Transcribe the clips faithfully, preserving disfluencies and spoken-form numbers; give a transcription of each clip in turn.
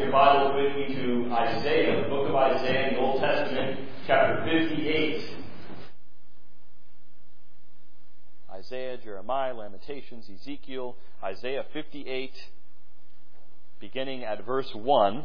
your Bibles with me to Isaiah, the book of Isaiah in the Old Testament, chapter fifty-eight. Isaiah, Jeremiah, Lamentations, Ezekiel, Isaiah fifty-eight, beginning at verse one.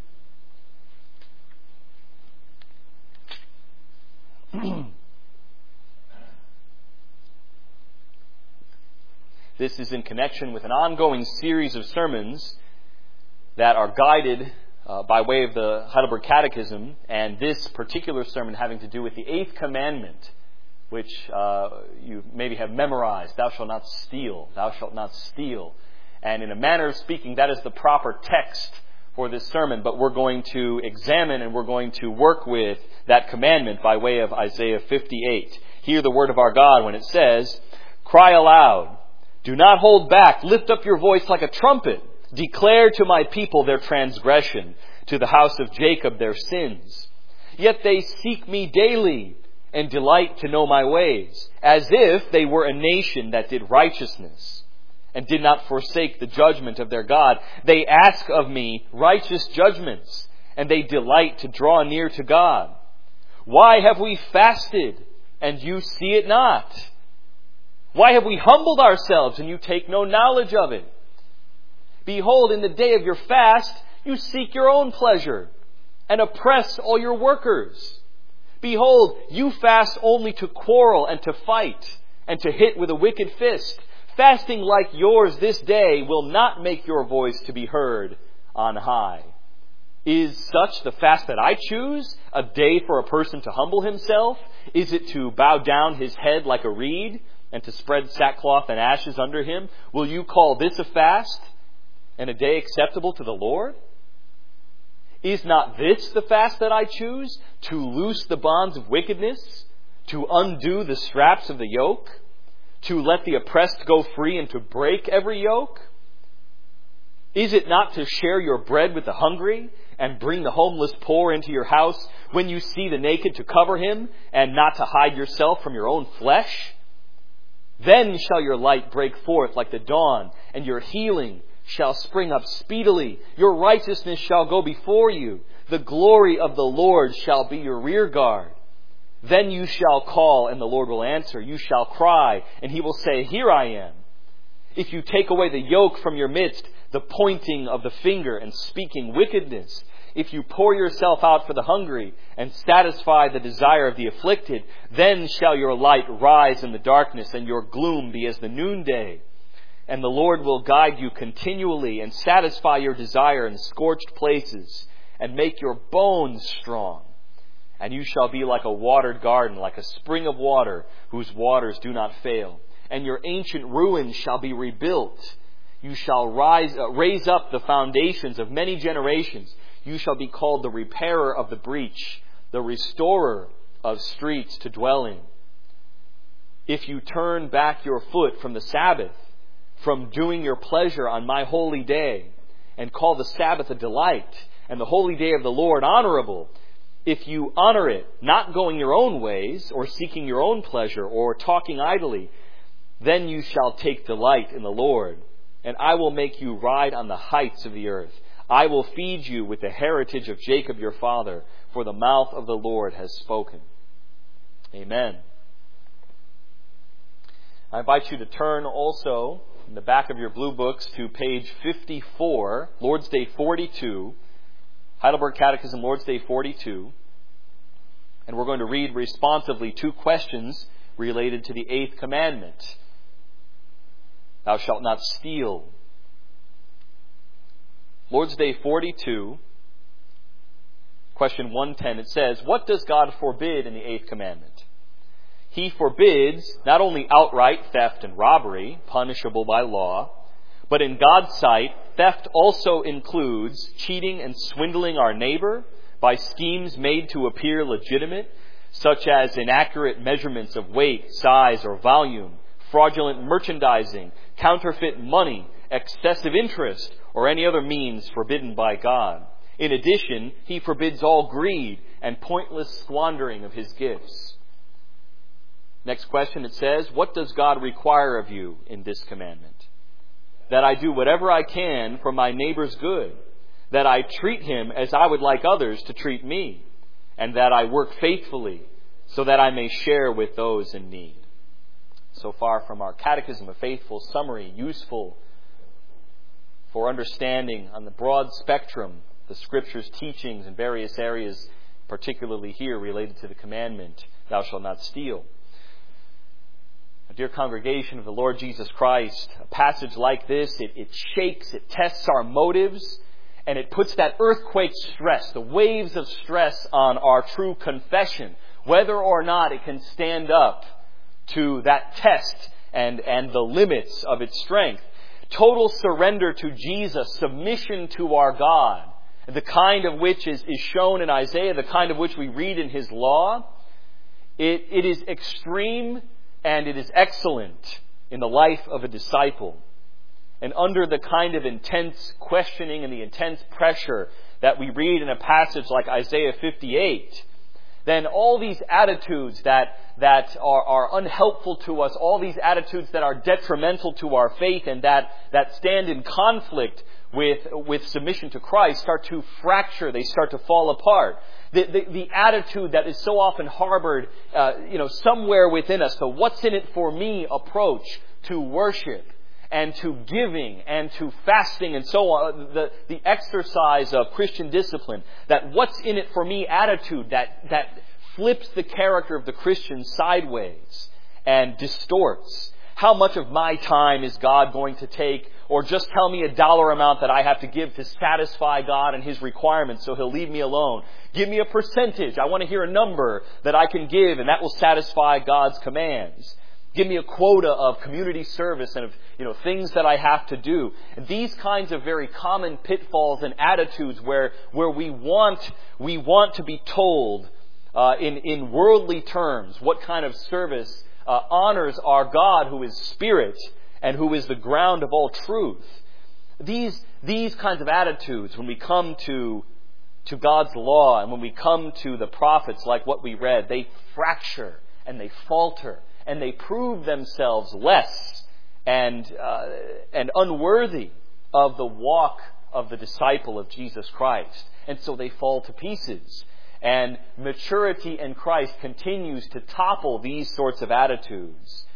This is in connection with an ongoing series of sermons that are guided uh, by way of the Heidelberg Catechism, and this particular sermon having to do with the eighth commandment, which uh, you maybe have memorized: thou shalt not steal, thou shalt not steal. And in a manner of speaking, that is the proper text for this sermon, but we're going to examine and we're going to work with that commandment by way of Isaiah fifty-eight. Hear the word of our God when it says, "Cry aloud, do not hold back, lift up your voice like a trumpet. Declare to my people their transgression, to the house of Jacob their sins. Yet they seek me daily and delight to know my ways, as if they were a nation that did righteousness and did not forsake the judgment of their God. They ask of me righteous judgments, and they delight to draw near to God. Why have we fasted, and you see it not? Why have we humbled ourselves, and you take no knowledge of it? Behold, in the day of your fast, you seek your own pleasure, and oppress all your workers. Behold, you fast only to quarrel and to fight, and to hit with a wicked fist. Fasting like yours this day will not make your voice to be heard on high. Is such the fast that I choose, a day for a person to humble himself? Is it to bow down his head like a reed, and to spread sackcloth and ashes under him? Will you call this a fast, and a day acceptable to the Lord? Is not this the fast that I choose, to loose the bonds of wickedness, to undo the straps of the yoke, to let the oppressed go free, and to break every yoke? Is it not to share your bread with the hungry, and bring the homeless poor into your house, when you see the naked to cover him, and not to hide yourself from your own flesh? Then shall your light break forth like the dawn, and your healing shall spring up speedily. Your righteousness shall go before you. The glory of the Lord shall be your rear guard. Then you shall call, and the Lord will answer. You shall cry, and He will say, Here I am. If you take away the yoke from your midst, the pointing of the finger and speaking wickedness, if you pour yourself out for the hungry and satisfy the desire of the afflicted, then shall your light rise in the darkness and your gloom be as the noonday. And the Lord will guide you continually and satisfy your desire in scorched places and make your bones strong. And you shall be like a watered garden, like a spring of water whose waters do not fail. And your ancient ruins shall be rebuilt. You shall rise, uh, raise up the foundations of many generations. You shall be called the repairer of the breach, the restorer of streets to dwell in. If you turn back your foot from the Sabbath, from doing your pleasure on my holy day, and call the Sabbath a delight, and the holy day of the Lord honorable, if you honor it, not going your own ways, or seeking your own pleasure, or talking idly, then you shall take delight in the Lord, and I will make you ride on the heights of the earth. I will feed you with the heritage of Jacob your father, for the mouth of the Lord has spoken. Amen. I invite you to turn also in the back of your blue books to page fifty-four, Lord's Day forty-two, Heidelberg Catechism, Lord's Day forty-two. And we're going to read responsively two questions related to the eighth commandment. Thou shalt not steal. Lord's Day forty-two, question one ten, it says, What does God forbid in the eighth commandment? He forbids not only outright theft and robbery, punishable by law, but in God's sight, theft also includes cheating and swindling our neighbor by schemes made to appear legitimate, such as inaccurate measurements of weight, size, or volume, fraudulent merchandising, counterfeit money, excessive interest, or any other means forbidden by God. In addition, He forbids all greed and pointless squandering of His gifts. Next question, it says, What does God require of you in this commandment? That I do whatever I can for my neighbor's good, that I treat him as I would like others to treat me, and that I work faithfully so that I may share with those in need. So far from our Catechism, a faithful summary, useful for understanding on the broad spectrum the Scripture's teachings in various areas, particularly here related to the commandment, thou shalt not steal. Dear congregation of the Lord Jesus Christ, a passage like this, it, it shakes, it tests our motives, and it puts that earthquake stress, the waves of stress on our true confession, whether or not it can stand up to that test and, and the limits of its strength. Total surrender to Jesus, submission to our God, the kind of which is, is shown in Isaiah, the kind of which we read in His law. It, it is extreme and it is excellent in the life of a disciple. And under the kind of intense questioning and the intense pressure that we read in a passage like Isaiah fifty-eight, then all these attitudes that, that are, are unhelpful to us, all these attitudes that are detrimental to our faith and that, that stand in conflict with, with submission to Christ start to fracture, they start to fall apart. The, the, the attitude that is so often harbored uh, you know, somewhere within us, the what's in it for me approach to worship and to giving and to fasting and so on, the, the exercise of Christian discipline, that what's in it for me attitude that, that flips the character of the Christian sideways and distorts. How much of my time is God going to take? Or just tell me a dollar amount that I have to give to satisfy God and His requirements so He'll leave me alone. Give me a percentage. I want to hear a number that I can give and that will satisfy God's commands. Give me a quota of community service and of, you know, things that I have to do. And these kinds of very common pitfalls and attitudes where, where we want, we want to be told uh, in, in worldly terms what kind of service uh, honors our God who is Spirit and who is the ground of all truth. These, these kinds of attitudes, when we come to, to God's law and when we come to the prophets like what we read, they fracture and they falter and they prove themselves less and, uh, and unworthy of the walk of the disciple of Jesus Christ. And so they fall to pieces. And maturity in Christ continues to topple these sorts of attitudes,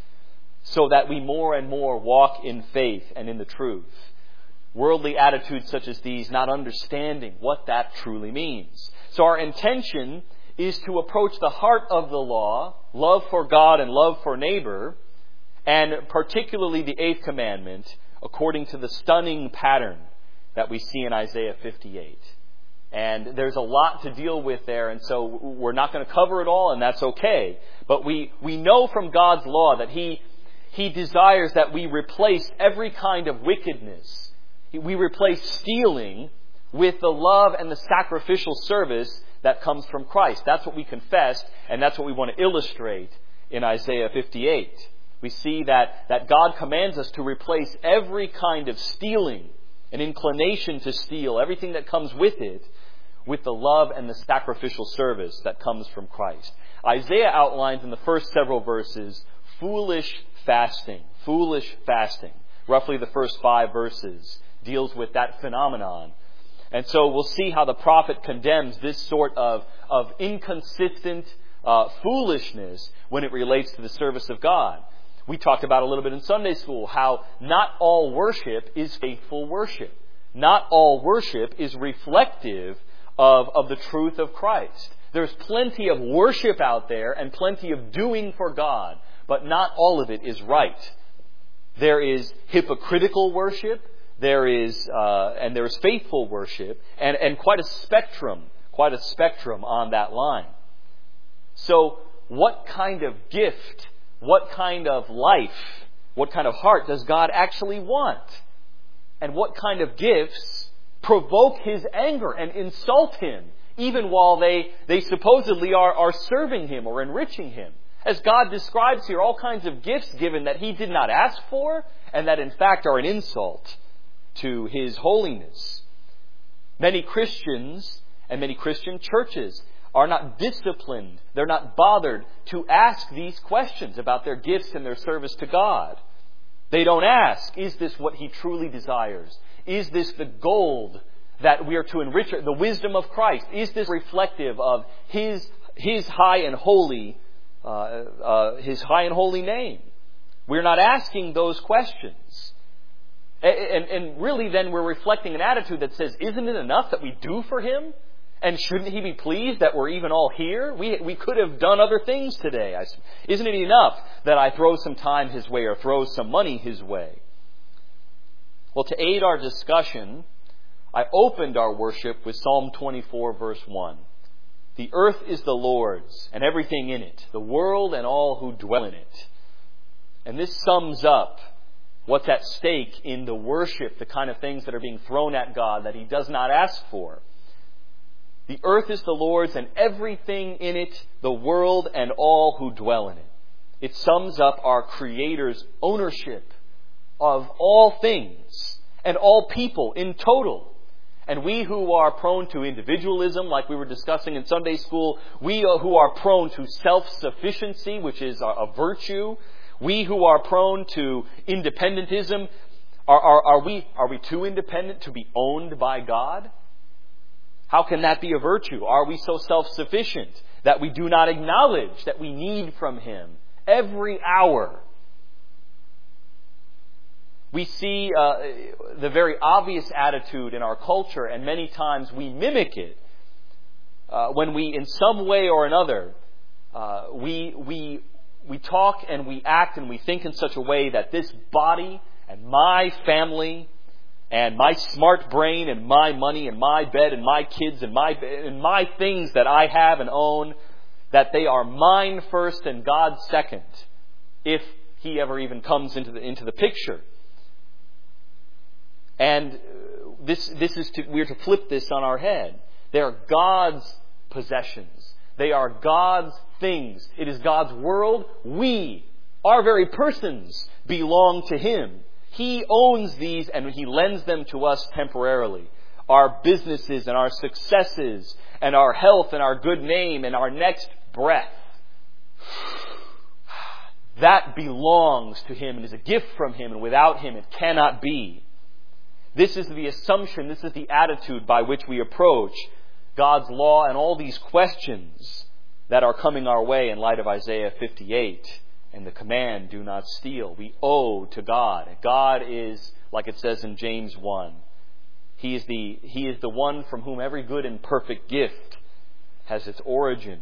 so that we more and more walk in faith and in the truth. Worldly attitudes such as these, not understanding what that truly means. So our intention is to approach the heart of the law, love for God and love for neighbor, and particularly the eighth commandment, according to the stunning pattern that we see in Isaiah fifty-eight. And there's a lot to deal with there, and so we're not going to cover it all, and that's okay. But we, we know from God's law that He He desires that we replace every kind of wickedness. We replace stealing with the love and the sacrificial service that comes from Christ. That's what we confess, and that's what we want to illustrate in Isaiah fifty-eight. We see that, that God commands us to replace every kind of stealing, an inclination to steal, everything that comes with it, with the love and the sacrificial service that comes from Christ. Isaiah outlines in the first several verses foolish fasting. Foolish fasting. Roughly the first five verses deals with that phenomenon. And so we'll see how the prophet condemns this sort of, of inconsistent uh, foolishness when it relates to the service of God. We talked about a little bit in Sunday school how not all worship is faithful worship. Not all worship is reflective of, of the truth of Christ. There's plenty of worship out there and plenty of doing for God, but not all of it is right. There is hypocritical worship, there is uh, and there is faithful worship, and, and quite a spectrum, quite a spectrum on that line. So, what kind of gift, what kind of life, what kind of heart does God actually want? And what kind of gifts provoke His anger and insult Him, even while they, they supposedly are, are serving Him or enriching Him? As God describes here, all kinds of gifts given that He did not ask for, and that in fact are an insult to His holiness. Many Christians and many Christian churches are not disciplined, they're not bothered to ask these questions about their gifts and their service to God. They don't ask, is this what He truly desires? Is this the gold that we are to enrich the wisdom of Christ? Is this reflective of His His high and holy uh, uh, His high and holy name? We're not asking those questions. And, and really then we're reflecting an attitude that says, isn't it enough that we do for Him? And shouldn't He be pleased that we're even all here? We we could have done other things today. Isn't it enough that I throw some time His way or throw some money His way? Well, to aid our discussion, I opened our worship with Psalm twenty-four, verse one. The earth is the Lord's and everything in it, the world and all who dwell in it. And this sums up what's at stake in the worship, the kind of things that are being thrown at God that He does not ask for. The earth is the Lord's and everything in it, the world and all who dwell in it. It sums up our Creator's ownership of all things and all people in total. And we who are prone to individualism, like we were discussing in Sunday school, we who are prone to self-sufficiency, which is a virtue, we who are prone to independentism, are, are, are, we, are we too independent to be owned by God? How can that be a virtue? Are we so self-sufficient that we do not acknowledge that we need from Him every hour? We see uh, the very obvious attitude in our culture, and many times we mimic it uh, when we, in some way or another, uh, we we we talk and we act and we think in such a way that this body and my family and my smart brain and my money and my bed and my kids and my and my things that I have and own, that they are mine first and God's second, if He ever even comes into the into the picture. And this this is to, we're to flip this on our head. They are God's possessions. They are God's things. It is God's world. We, our very persons, belong to Him. He owns these and He lends them to us temporarily. Our businesses and our successes and our health and our good name and our next breath. That belongs to Him and is a gift from Him, and without Him it cannot be. This is the assumption, this is the attitude by which we approach God's law and all these questions that are coming our way in light of Isaiah fifty-eight and the command, do not steal. We owe to God. God is, like it says in James one, He is the, He is the one from whom every good and perfect gift has its origin.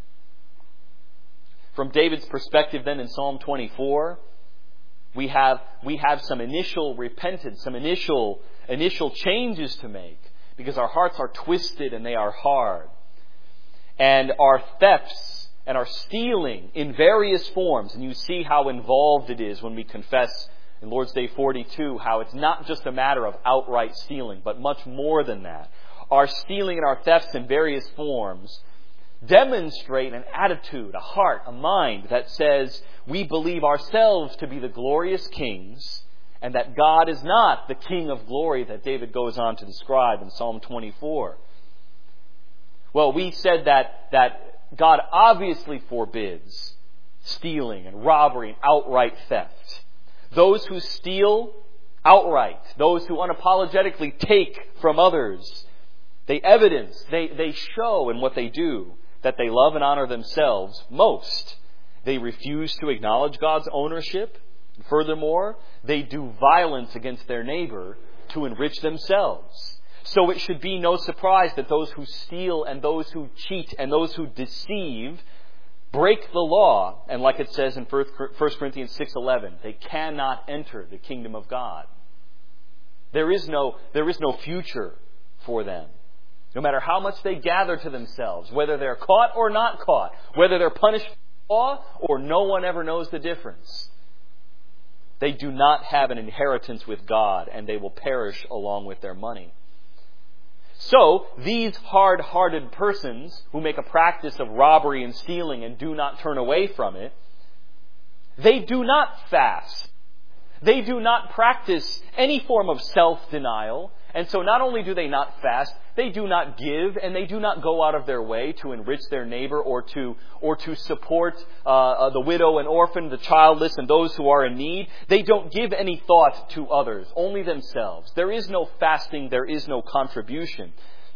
From David's perspective then in Psalm twenty-four, We have we have some initial repentance, some initial initial changes to make, because our hearts are twisted and they are hard. And our thefts and our stealing in various forms, and you see how involved it is when we confess in Lord's Day forty-two, how it's not just a matter of outright stealing, but much more than that. Our stealing and our thefts in various forms demonstrate an attitude, a heart, a mind that says we believe ourselves to be the glorious kings, and that God is not the King of glory that David goes on to describe in Psalm twenty-four. Well, we said that, that God obviously forbids stealing and robbery and outright theft. Those who steal outright, those who unapologetically take from others, they evidence, they, they show in what they do that they love and honor themselves most. They refuse to acknowledge God's ownership. Furthermore, they do violence against their neighbor to enrich themselves. So it should be no surprise that those who steal and those who cheat and those who deceive break the law. And like it says in First Corinthians six eleven, they cannot enter the kingdom of God. There is no, there is no future for them. No matter how much they gather to themselves, whether they're caught or not caught, whether they're punished by law or no one ever knows the difference, they do not have an inheritance with God, and they will perish along with their money. So, these hard-hearted persons who make a practice of robbery and stealing and do not turn away from it, they do not fast. They do not practice any form of self-denial, And so not only do they not fast, they do not give, and they do not go out of their way to enrich their neighbor or to or to support uh, uh, the widow and orphan, the childless, and those who are in need. They don't give any thought to others, only themselves. There is no fasting, there is no contribution.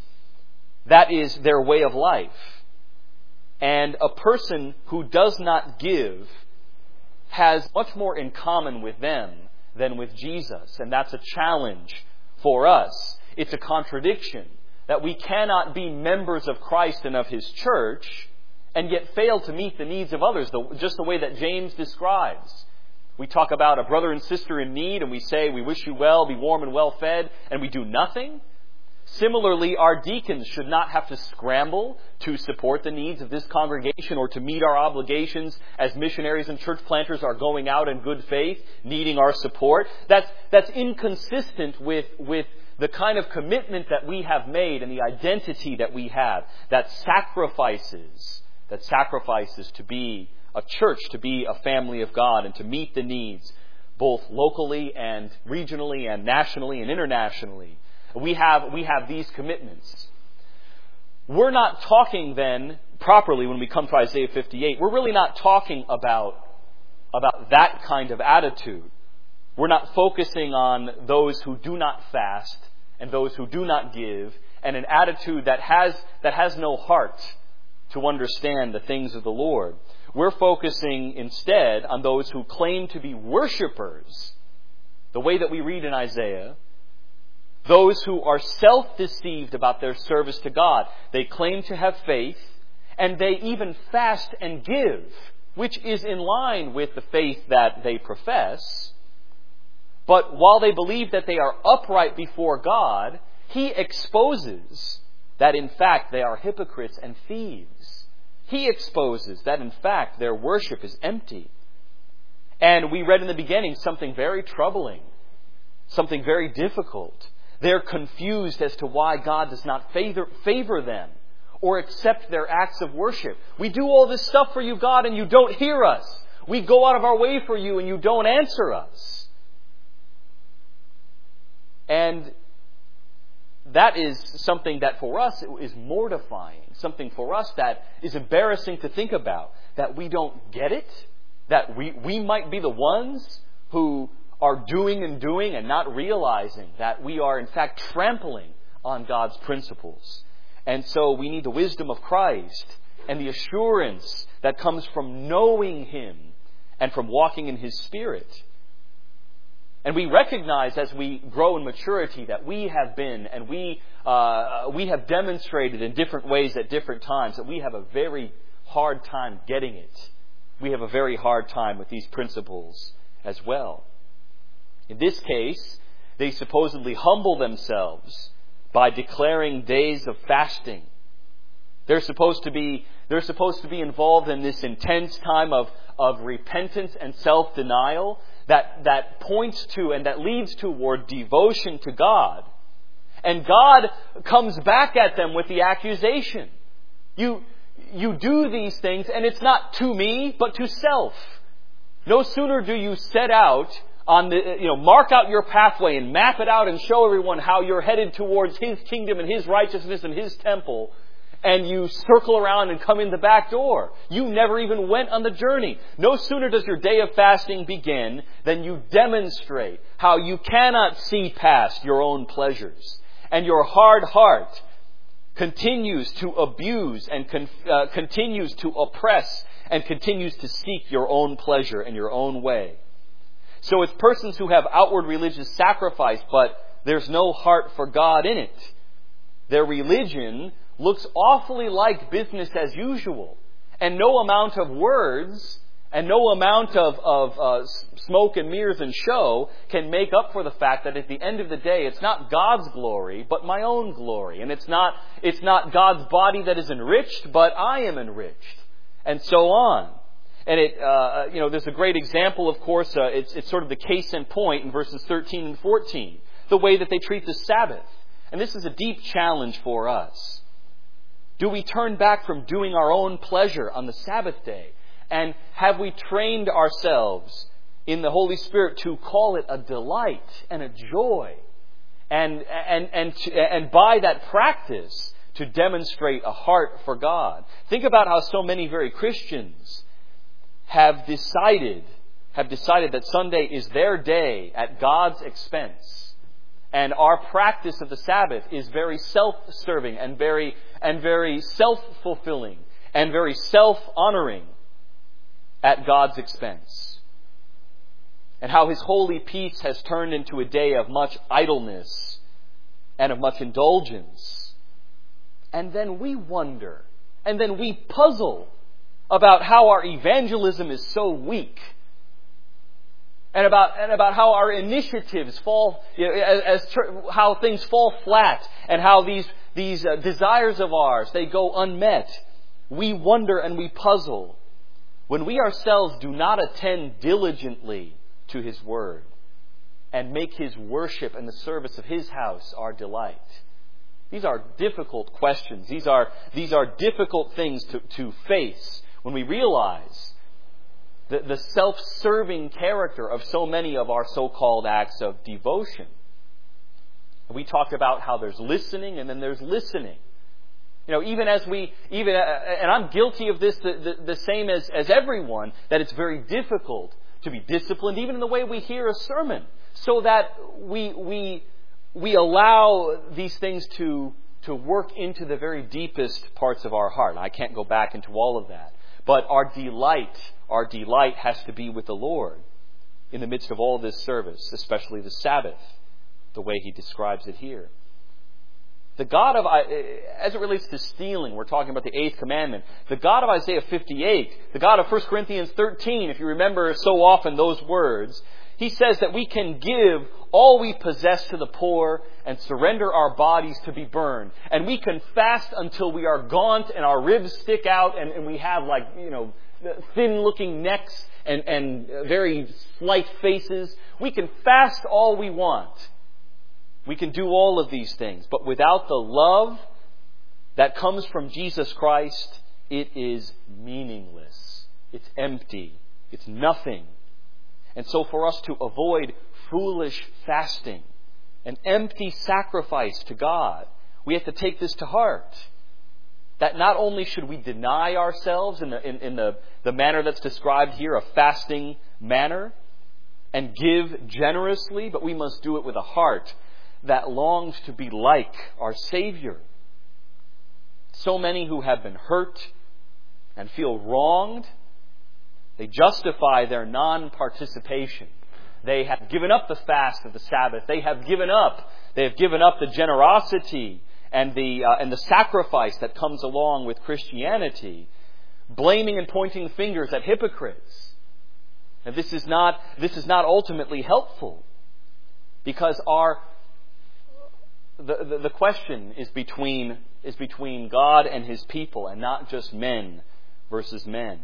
That is their way of life. And a person who does not give has much more in common with them than with Jesus. And that's a challenge for us. It's a contradiction that we cannot be members of Christ and of His church and yet fail to meet the needs of others, just the way that James describes. We talk about a brother and sister in need and we say, we wish you well, be warm and well fed, and we do nothing. Similarly, our deacons should not have to scramble to support the needs of this congregation or to meet our obligations as missionaries and church planters are going out in good faith, needing our support. That's, that's inconsistent with, with the kind of commitment that we have made and the identity that we have that sacrifices, that sacrifices to be a church, to be a family of God, and to meet the needs both locally and regionally and nationally and internationally. We have, we have these commitments. We're not talking then properly when we come to Isaiah fifty-eight. We're really not talking about, about that kind of attitude. We're not focusing on those who do not fast and those who do not give, and an attitude that has, that has no heart to understand the things of the Lord. We're focusing instead on those who claim to be worshipers, the way that we read in Isaiah. Those who are self-deceived about their service to God. They claim to have faith, and they even fast and give, which is in line with the faith that they profess. But while they believe that they are upright before God, He exposes that in fact they are hypocrites and thieves. He exposes that in fact their worship is empty. And we read in the beginning something very troubling, something very difficult. They're confused as to why God does not favor, favor them or accept their acts of worship. We do all this stuff for you, God, and you don't hear us. We go out of our way for you and you don't answer us. And that is something that for us is mortifying. Something for us that is embarrassing to think about. That we don't get it. That we, we might be the ones who are doing and doing and not realizing that we are in fact trampling on God's principles. And so we need the wisdom of Christ and the assurance that comes from knowing Him and from walking in His Spirit. And we recognize as we grow in maturity that we have been and we uh, we have demonstrated in different ways at different times that we have a very hard time getting it. We have a very hard time with these principles as well. In this case, they supposedly humble themselves by declaring days of fasting. They're supposed to be, they're supposed to be involved in this intense time of, of repentance and self-denial that, that points to and that leads toward devotion to God. And God comes back at them with the accusation. You, you do these things and it's not to me, but to self. No sooner do you set out on the, you know, mark out your pathway and map it out and show everyone how you're headed towards His kingdom and His righteousness and His temple, and you circle around and come in the back door. You never even went on the journey. No sooner does your day of fasting begin than you demonstrate how you cannot see past your own pleasures. And your hard heart continues to abuse and con- uh, continues to oppress and continues to seek your own pleasure and your own way. So it's persons who have outward religious sacrifice, but there's no heart for God in it. Their religion looks awfully like business as usual. And no amount of words and no amount of, of uh, smoke and mirrors and show can make up for the fact that at the end of the day, it's not God's glory, but my own glory. And it's not, it's not God's body that is enriched, but I am enriched. And so on. And it, uh, you know, there's a great example, of course, uh, it's, it's sort of the case in point in verses thirteen and fourteen. The way that they treat the Sabbath. And this is a deep challenge for us. Do we turn back from doing our own pleasure on the Sabbath day? And have we trained ourselves in the Holy Spirit to call it a delight and a joy and, and, and, to, and by that practice to demonstrate a heart for God. Think about how so many very Christians have decided, have decided that Sunday is their day at God's expense. And our practice of the Sabbath is very self-serving and very, and very self-fulfilling and very self-honoring at God's expense. And how His holy peace has turned into a day of much idleness and of much indulgence. And then we wonder, and then we puzzle about how our evangelism is so weak. And about, and about how our initiatives fall, you know, as, as how things fall flat, and how these, these uh, desires of ours, they go unmet. We wonder and we puzzle when we ourselves do not attend diligently to His Word and make His worship and the service of His house our delight. These are difficult questions. These are, these are difficult things to, to face when we realize the, the self-serving character of so many of our so-called acts of devotion. We talked about how there's listening and then there's listening. You know, even as we, even, uh, and I'm guilty of this the, the, the same as, as everyone, that it's very difficult to be disciplined, even in the way we hear a sermon, so that we, we, we allow these things to, to work into the very deepest parts of our heart. I can't go back into all of that. But our delight, our delight has to be with the Lord in the midst of all this service, especially the Sabbath, the way He describes it here. The God of, as it relates to stealing, we're talking about the eighth commandment. The God of Isaiah fifty-eight, the God of First Corinthians thirteen, if you remember so often those words, He says that we can give all we possess to the poor and surrender our bodies to be burned. And we can fast until we are gaunt and our ribs stick out and, and we have like, you know, thin-looking necks and, and very slight faces. We can fast all we want. We can do all of these things. But without the love that comes from Jesus Christ, it is meaningless. It's empty. It's nothing. And so for us to avoid foolish fasting, an empty sacrifice to God, we have to take this to heart. That not only should we deny ourselves in the, in, in the, the manner that's described here, a fasting manner, and give generously, but we must do it with a heart that longs to be like our Savior. So many who have been hurt and feel wronged, they justify their non-participation. They have given up the fast of the Sabbath. They have given up. They have given up the generosity and the uh, and the sacrifice that comes along with Christianity, blaming and pointing fingers at hypocrites. And this is not this is not ultimately helpful, because our the, the the question is between is between God and His people, and not just men versus men.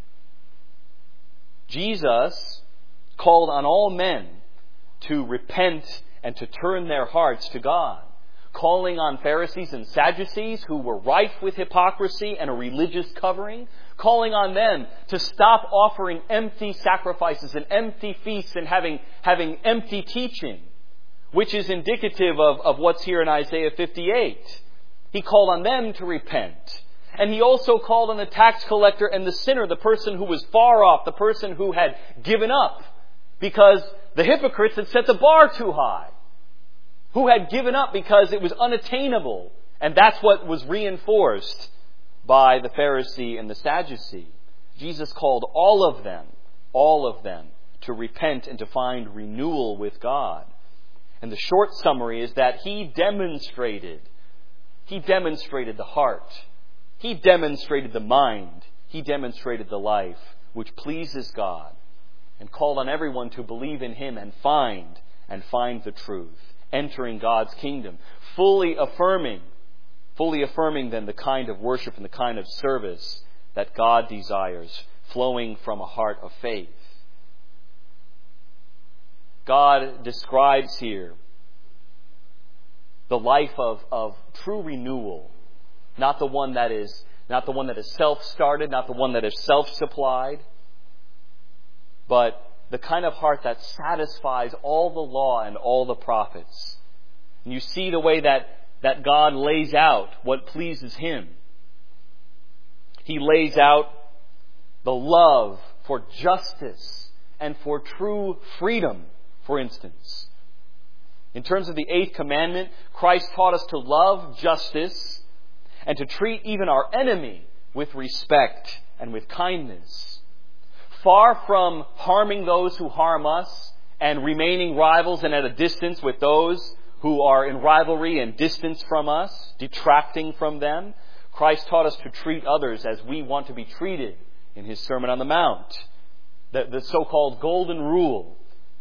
Jesus called on all men to repent and to turn their hearts to God, calling on Pharisees and Sadducees who were rife with hypocrisy and a religious covering, calling on them to stop offering empty sacrifices and empty feasts and having, having empty teaching, which is indicative of, of what's here in Isaiah fifty-eight. He called on them to repent. And He also called on the tax collector and the sinner, the person who was far off, the person who had given up because the hypocrites had set the bar too high, who had given up because it was unattainable. And that's what was reinforced by the Pharisee and the Sadducee. Jesus called all of them, all of them, to repent and to find renewal with God. And the short summary is that He demonstrated, He demonstrated the heart. He demonstrated the mind. He demonstrated the life which pleases God, and called on everyone to believe in Him and find, and find the truth, entering God's kingdom, fully affirming, fully affirming then the kind of worship and the kind of service that God desires, flowing from a heart of faith. God describes here the life of, of true renewal, not the one that is not the one that is self-started, not the one that is self-supplied, but the kind of heart that satisfies all the law and all the prophets. And you see the way that, that God lays out what pleases Him. He lays out the love for justice and for true freedom, for instance. In terms of the eighth commandment, Christ taught us to love justice and to treat even our enemy with respect and with kindness. Far from harming those who harm us and remaining rivals and at a distance with those who are in rivalry and distance from us, detracting from them, Christ taught us to treat others as we want to be treated in His Sermon on the Mount, the, the so-called golden rule.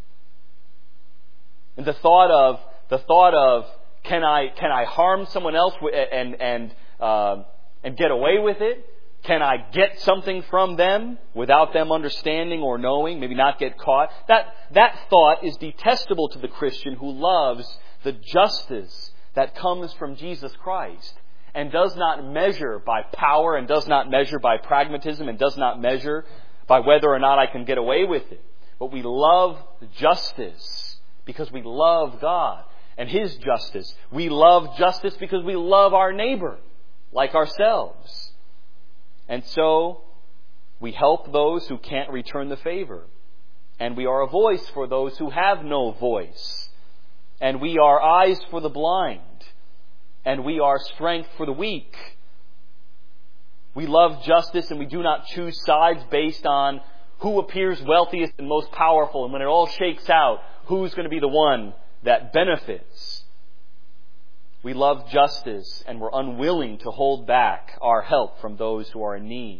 And the thought of the thought of can I can I harm someone else and and uh, and get away with it? Can I get something from them without them understanding or knowing? Maybe not get caught. That that thought is detestable to the Christian who loves the justice that comes from Jesus Christ and does not measure by power and does not measure by pragmatism and does not measure by whether or not I can get away with it. But we love justice because we love God and His justice. We love justice because we love our neighbor like ourselves. And so we help those who can't return the favor. And we are a voice for those who have no voice. And we are eyes for the blind. And we are strength for the weak. We love justice and we do not choose sides based on who appears wealthiest and most powerful. And when it all shakes out, who's going to be the one that benefits? We love justice and we're unwilling to hold back our help from those who are in need.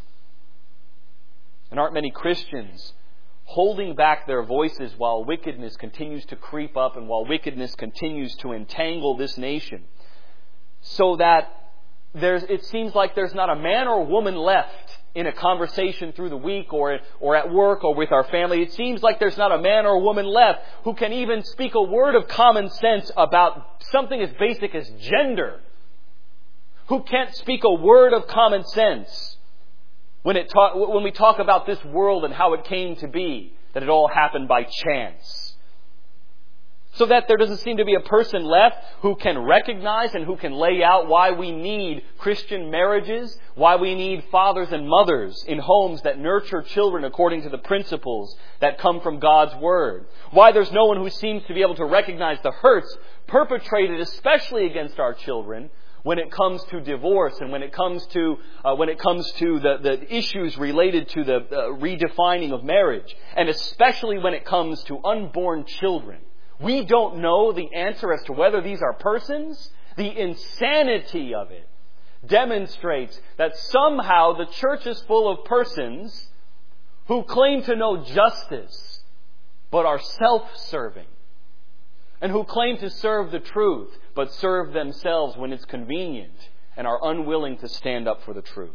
And aren't many Christians holding back their voices while wickedness continues to creep up and while wickedness continues to entangle this nation? So that there's, it seems like there's not a man or woman left in a conversation through the week or, or at work or with our family. It seems like there's not a man or woman left who can even speak a word of common sense about something as basic as gender. Who can't speak a word of common sense when, it talk, when we talk about this world and how it came to be, that it all happened by chance. So that there doesn't seem to be a person left who can recognize and who can lay out why we need Christian marriages, why we need fathers and mothers in homes that nurture children according to the principles that come from God's Word. Why there's no one who seems to be able to recognize the hurts perpetrated especially against our children when it comes to divorce and when it comes to uh, when it comes to the, the issues related to the uh, redefining of marriage, and especially when it comes to unborn children. We don't know the answer as to whether these are persons. The insanity of it demonstrates that somehow the church is full of persons who claim to know justice but are self-serving, and who claim to serve the truth but serve themselves when it's convenient and are unwilling to stand up for the truth.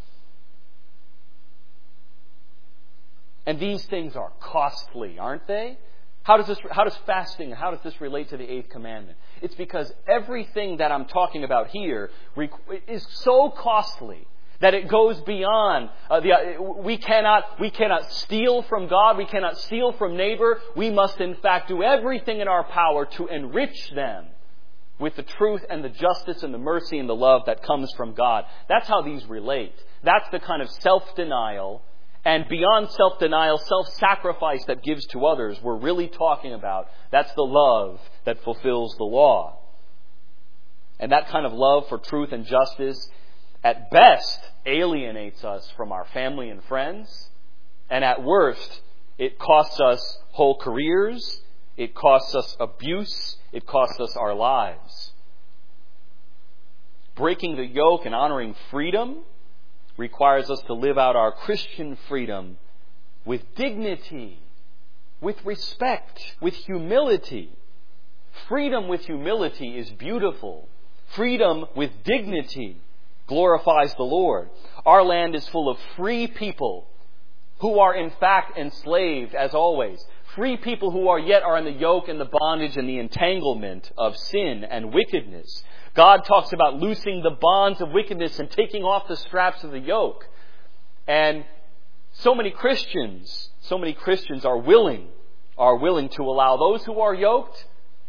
And these things are costly, aren't they? How does this, how does fasting, how does this relate to the eighth commandment? It's because everything that I'm talking about here is so costly that it goes beyond uh, the. Uh, we cannot we cannot steal from God. We cannot steal from neighbor. We must in fact do everything in our power to enrich them with the truth and the justice and the mercy and the love that comes from God. That's how these relate. That's the kind of self-denial and beyond self-denial, self-sacrifice that gives to others we're really talking about. That's the love that fulfills the law. And that kind of love for truth and justice at best alienates us from our family and friends. And at worst, it costs us whole careers. It costs us abuse. It costs us our lives. Breaking the yoke and honoring freedom requires us to live out our Christian freedom with dignity, with respect, with humility. Freedom with humility is beautiful. Freedom with dignity glorifies the Lord. Our land is full of free people who are in fact enslaved as always. Free people who are yet are in the yoke and the bondage and the entanglement of sin and wickedness. God talks about loosing the bonds of wickedness and taking off the straps of the yoke. And so many Christians, so many Christians are willing, are willing to allow those who are yoked,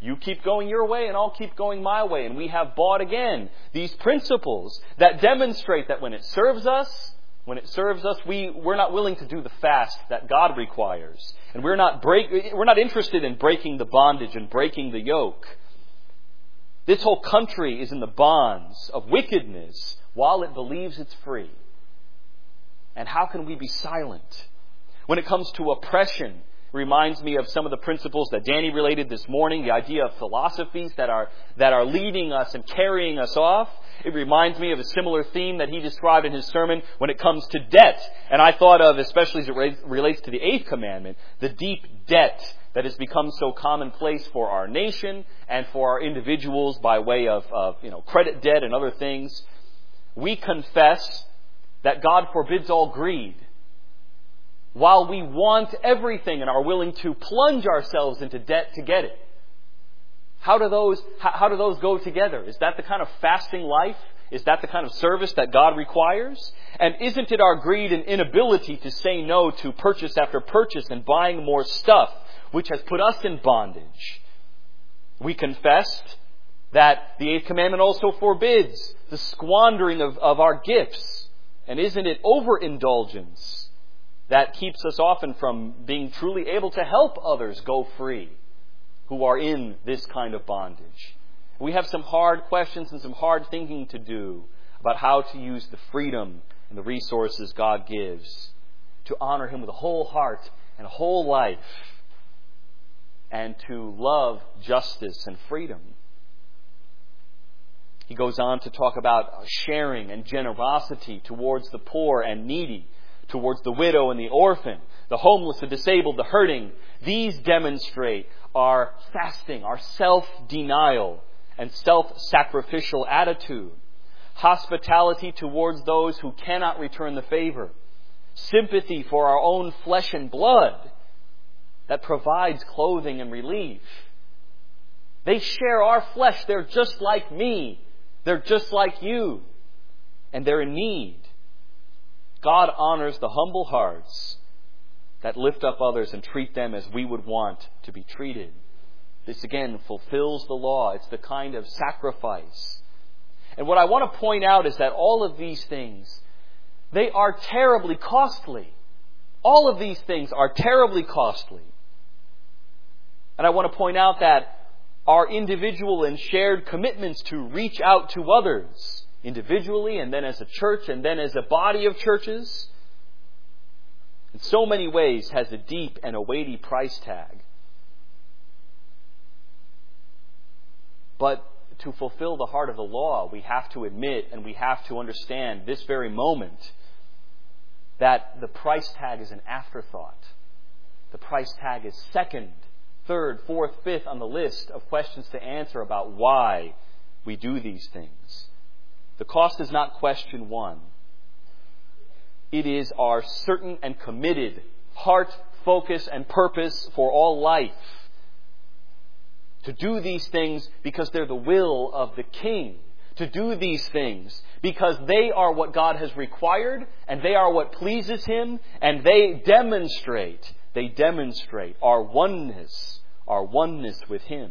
You keep going your way and I'll keep going my way. And we have bought again these principles that demonstrate that when it serves us, when it serves us, we, we're not willing to do the fast that God requires. And we're not break, we're not interested in breaking the bondage and breaking the yoke. This whole country is in the bonds of wickedness while it believes it's free. And how can we be silent? When it comes to oppression, it reminds me of some of the principles that Danny related this morning, the idea of philosophies that are, that are leading us and carrying us off. It reminds me of a similar theme that he described in his sermon when it comes to debt. And I thought of, especially as it relates to the eighth commandment, the deep debt that has become so commonplace for our nation and for our individuals by way of, of you know, credit debt and other things. We confess that God forbids all greed, while we want everything and are willing to plunge ourselves into debt to get it. How do those, how, how do those go together? Is that the kind of fasting life? Is that the kind of service that God requires? And isn't it our greed and inability to say no to purchase after purchase and buying more stuff, which has put us in bondage? We confessed that the eighth commandment also forbids the squandering of, of our gifts. And isn't it overindulgence that keeps us often from being truly able to help others go free who are in this kind of bondage? We have some hard questions and some hard thinking to do about how to use the freedom and the resources God gives to honor Him with a whole heart and a whole life, and to love justice and freedom. He goes on to talk about sharing and generosity towards the poor and needy, towards the widow and the orphan, the homeless, the disabled, the hurting. These demonstrate our fasting, our self-denial and self-sacrificial attitude. Hospitality towards those who cannot return the favor. Sympathy for our own flesh and blood that provides clothing and relief. They share our flesh. They're just like me. They're just like you. And they're in need. God honors the humble hearts that lift up others and treat them as we would want to be treated. This again fulfills the law. It's the kind of sacrifice. And what I want to point out is that all of these things, they are terribly costly. All of these things are terribly costly. And I want to point out that our individual and shared commitments to reach out to others, individually and then as a church and then as a body of churches, in so many ways has a deep and a weighty price tag. But to fulfill the heart of the law, we have to admit and we have to understand this very moment that the price tag is an afterthought. The price tag is second, third, fourth, fifth on the list of questions to answer about why we do these things. The cost is not question one. It is our certain and committed heart, focus, and purpose for all life to do these things because they're the will of the King. To do these things because they are what God has required and they are what pleases Him, and they demonstrate, they demonstrate our oneness, our oneness with Him.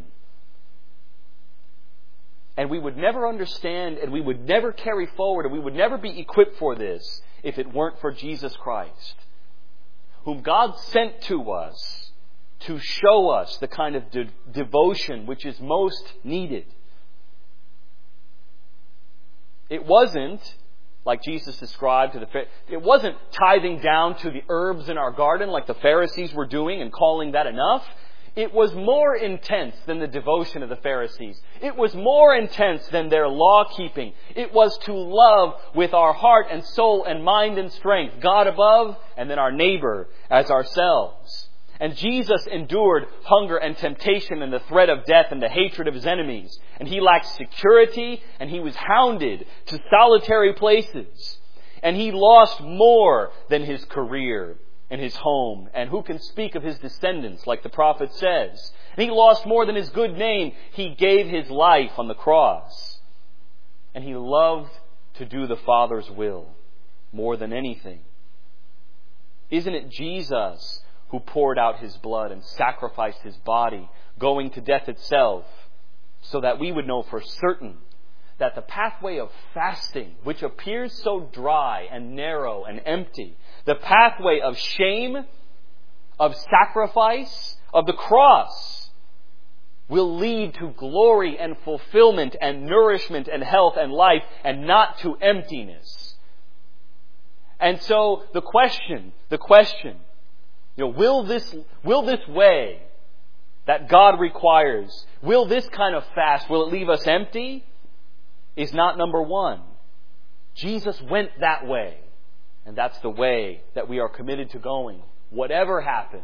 And we would never understand and we would never carry forward and we would never be equipped for this if it weren't for Jesus Christ, whom God sent to us to show us the kind of de- devotion which is most needed. It wasn't, like Jesus described to the Pharisees, it wasn't tithing down to the herbs in our garden like the Pharisees were doing and calling that enough. It was more intense than the devotion of the Pharisees. It was more intense than their law-keeping. It was to love with our heart and soul and mind and strength, God above and then our neighbor as ourselves. And Jesus endured hunger and temptation and the threat of death and the hatred of His enemies. And He lacked security and He was hounded to solitary places. And He lost more than His career and His home. And who can speak of His descendants, like the prophet says? And He lost more than His good name. He gave His life on the cross. And He loved to do the Father's will more than anything. Isn't it Jesus who poured out His blood and sacrificed His body, going to death itself, so that we would know for certain that the pathway of fasting, which appears so dry and narrow and empty, the pathway of shame, of sacrifice, of the cross, will lead to glory and fulfillment and nourishment and health and life, and not to emptiness. And so the question, the question, you know, will this, will this way that God requires, will this kind of fast, will it leave us empty? Is not number one. Jesus went that way, and that's the way that we are committed to going, whatever happens.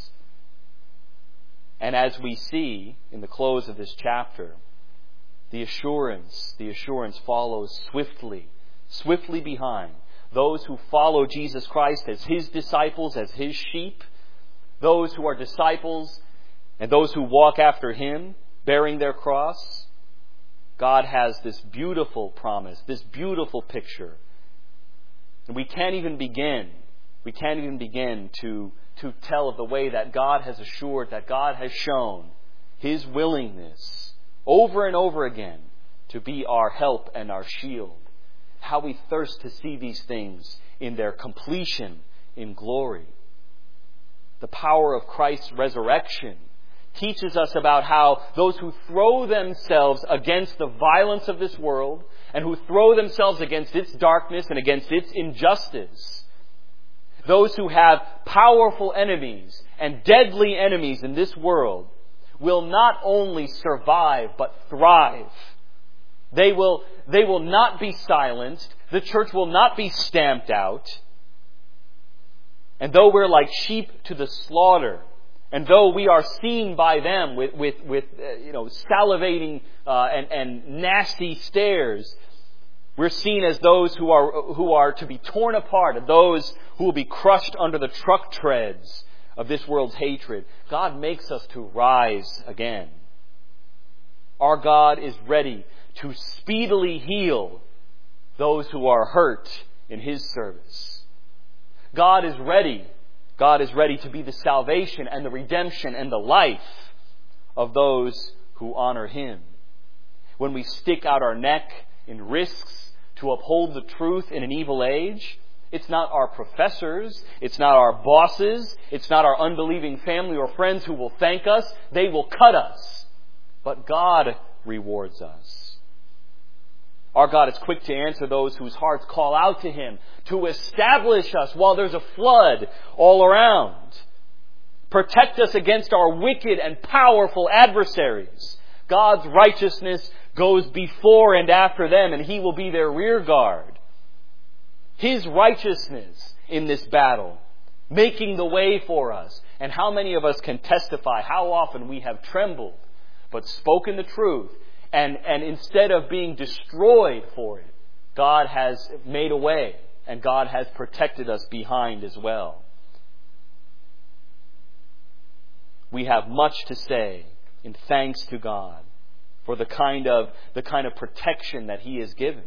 And as we see in the close of this chapter, the assurance, the assurance follows swiftly, swiftly behind those who follow Jesus Christ as His disciples, as His sheep, those who are disciples and those who walk after Him, bearing their cross. God has this beautiful promise, this beautiful picture. And we can't even begin, we can't even begin to, to tell of the way that God has assured, that God has shown His willingness over and over again to be our help and our shield. How we thirst to see these things in their completion in glory. The power of Christ's resurrection teaches us about how those who throw themselves against the violence of this world and who throw themselves against its darkness and against its injustice, those who have powerful enemies and deadly enemies in this world, will not only survive but thrive. They will, they will not be silenced. The church will not be stamped out. And though we're like sheep to the slaughter, and though we are seen by them with, with, with uh, you know, salivating uh, and, and nasty stares, we're seen as those who are, who are to be torn apart, and those who will be crushed under the truck treads of this world's hatred. God makes us to rise again. Our God is ready to speedily heal those who are hurt in His service. God is ready. God is ready to be the salvation and the redemption and the life of those who honor Him. When we stick out our neck in risks to uphold the truth in an evil age, it's not our professors, it's not our bosses, it's not our unbelieving family or friends who will thank us. They will cut us. But God rewards us. Our God is quick to answer those whose hearts call out to Him, to establish us while there's a flood all around. Protect us against our wicked and powerful adversaries. God's righteousness goes before and after them, and He will be their rear guard. His righteousness in this battle, making the way for us. And how many of us can testify how often we have trembled, but spoken the truth, and, and instead of being destroyed for it, God has made a way, and God has protected us behind as well. We have much to say in thanks to God for the kind of, the kind of protection that He has given.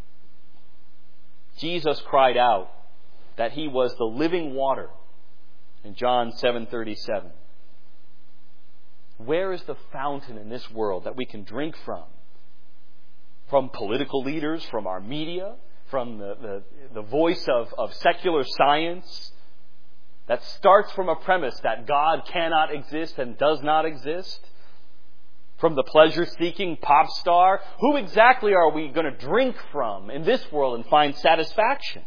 Jesus cried out that He was the living water in John seven thirty-seven. Where is the fountain in this world that we can drink from? From political leaders, from our media, from the, the, the voice of, of secular science that starts from a premise that God cannot exist and does not exist? From the pleasure-seeking pop star? Who exactly are we going to drink from in this world and find satisfaction?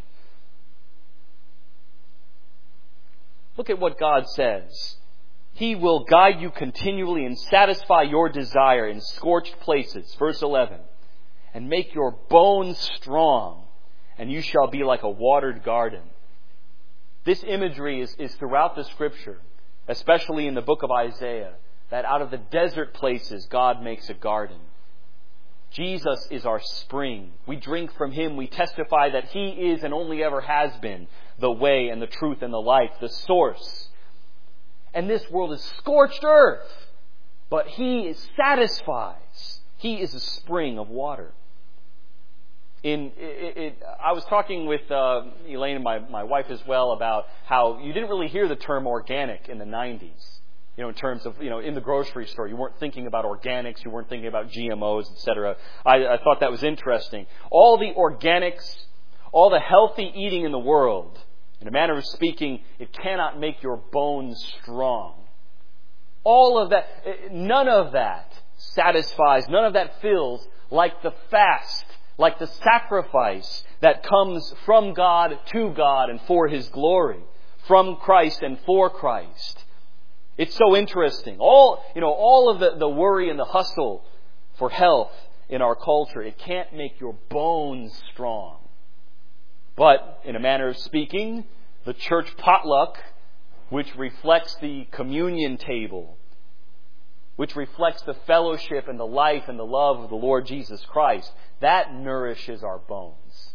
Look at what God says. He will guide you continually and satisfy your desire in scorched places. Verse eleven. And make your bones strong, and you shall be like a watered garden. This imagery is, is throughout the Scripture, especially in the book of Isaiah, that out of the desert places God makes a garden. Jesus is our spring. We drink from Him. We testify that He is and only ever has been the way and the truth and the life, the source. And this world is scorched earth, but He satisfies. He is a spring of water. In it, it, I was talking with uh, Elaine and my, my wife as well about how you didn't really hear the term organic in the nineties. You know, in terms of, you know, in the grocery store, you weren't thinking about organics, you weren't thinking about G M Os, et cetera. I, I thought that was interesting. All the organics, all the healthy eating in the world, in a manner of speaking, it cannot make your bones strong. All of that, none of that satisfies, none of that fills like the fast, like the sacrifice that comes from God to God and for His glory, from Christ and for Christ. It's so interesting. All, you know, all of the, the worry and the hustle for health in our culture, it can't make your bones strong. But, in a manner of speaking, the church potluck, which reflects the communion table, which reflects the fellowship and the life and the love of the Lord Jesus Christ, that nourishes our bones.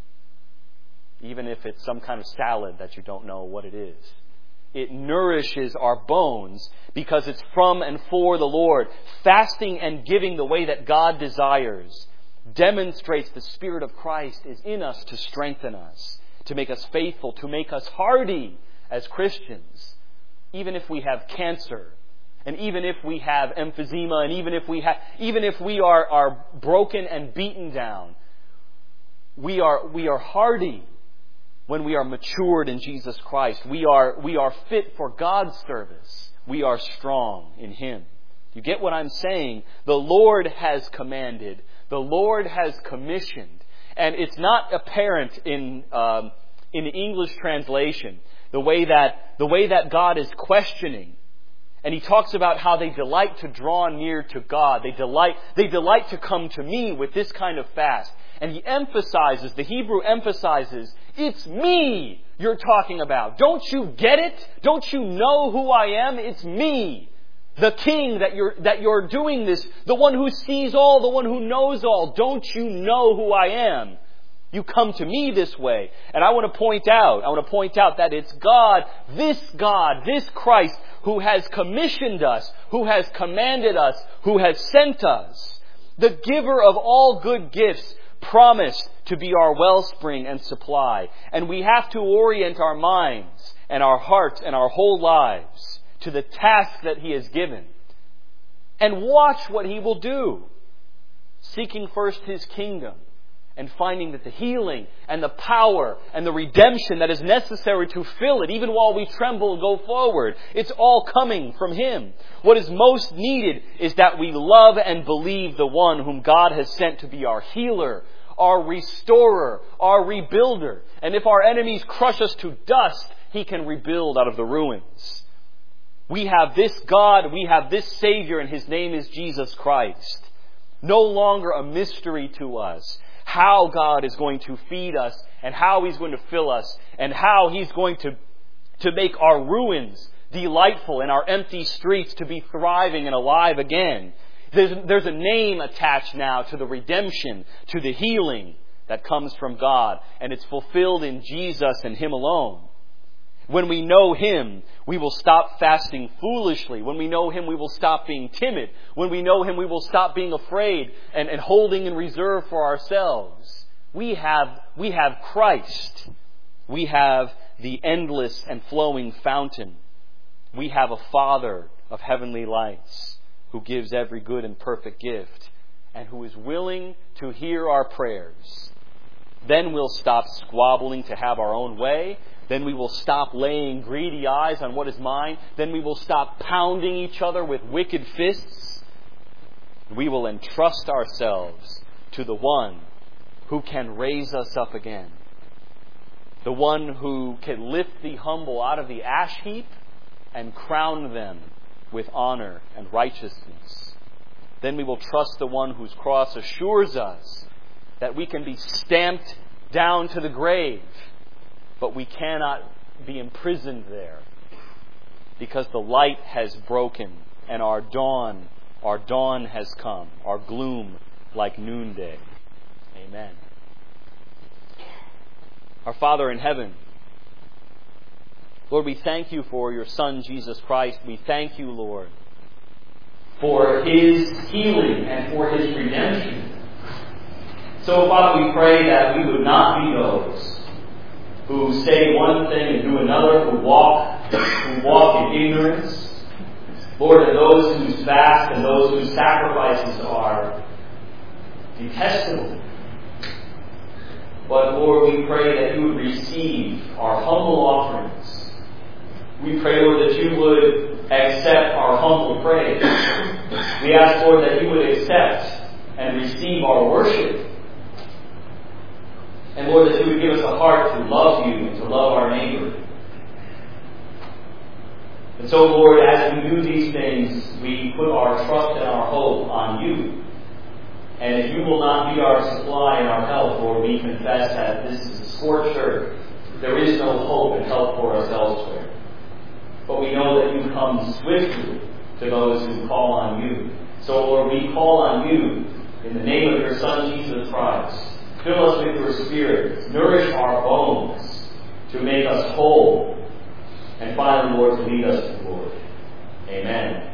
Even if it's some kind of salad that you don't know what it is. It nourishes our bones because it's from and for the Lord. Fasting and giving the way that God desires demonstrates the Spirit of Christ is in us to strengthen us, to make us faithful, to make us hardy as Christians. Even if we have cancer, and even if we have emphysema, and even if we have, even if we are, are broken and beaten down, we are we are hardy. When we are matured in Jesus Christ, we are we are fit for God's service. We are strong in Him. You get what I'm saying? The Lord has commanded. The Lord has commissioned. And it's not apparent in um, in the English translation the way that the way that God is questioning. And He talks about how they delight to draw near to God. They delight they delight to come to me with this kind of fast. And He emphasizes, the Hebrew emphasizes, it's me you're talking about. Don't you get it? Don't you know who I am? It's me. The King that you're, that you're doing this. The one who sees all. The one who knows all. Don't you know who I am? You come to me this way. And I want to point out, I want to point out that it's God, this God, this Christ, who has commissioned us, who has commanded us, who has sent us. The giver of all good gifts, promised to be our wellspring and supply. And we have to orient our minds and our hearts and our whole lives to the task that He has given. And watch what He will do. Seeking first His kingdom and finding that the healing and the power and the redemption that is necessary to fill it, even while we tremble and go forward, it's all coming from Him. What is most needed is that we love and believe the one whom God has sent to be our healer, our restorer, our rebuilder. And if our enemies crush us to dust, He can rebuild out of the ruins. We have this God, we have this Savior, and His name is Jesus Christ. No longer a mystery to us how God is going to feed us and how He's going to fill us and how He's going to, to make our ruins delightful and our empty streets to be thriving and alive again. There's, there's a name attached now to the redemption, to the healing that comes from God, and it's fulfilled in Jesus and Him alone. When we know Him, we will stop fasting foolishly. When we know Him, we will stop being timid. When we know Him, we will stop being afraid and, and holding in reserve for ourselves. We have, we have Christ. We have the endless and flowing fountain. We have a Father of heavenly lights who gives every good and perfect gift and who is willing to hear our prayers. Then we'll stop squabbling to have our own way. Then we will stop laying greedy eyes on what is mine. Then we will stop pounding each other with wicked fists. We will entrust ourselves to the one who can raise us up again. The one who can lift the humble out of the ash heap and crown them with honor and righteousness. Then we will trust the one whose cross assures us that we can be stamped down to the grave, but we cannot be imprisoned there because the light has broken and our dawn, our dawn has come, our gloom like noonday. Amen. Our Father in heaven, Lord, we thank You for Your Son, Jesus Christ. We thank You, Lord, for His healing and for His redemption. So, Father, we pray that we would not be those who say one thing and do another, who walk, who walk in ignorance, Lord, and those whose fast and those whose sacrifices are detestable. But Lord, we pray that you would receive our humble offerings. We pray, Lord, that you would accept our humble praise. We ask, Lord, that you would accept and receive our worship. And Lord, that you would give us a heart to love you and to love our neighbor. And so, Lord, as we do these things, we put our trust and our hope on you. And if you will not be our supply and our help, Lord, we confess that this is a scorched earth. There is no hope and help for us elsewhere. But we know that you come swiftly to those who call on you. So, Lord, we call on you in the name of your Son, Jesus Christ. Fill us with your Spirit. Nourish our bones to make us whole. And finally, Lord, to lead us to glory. Amen.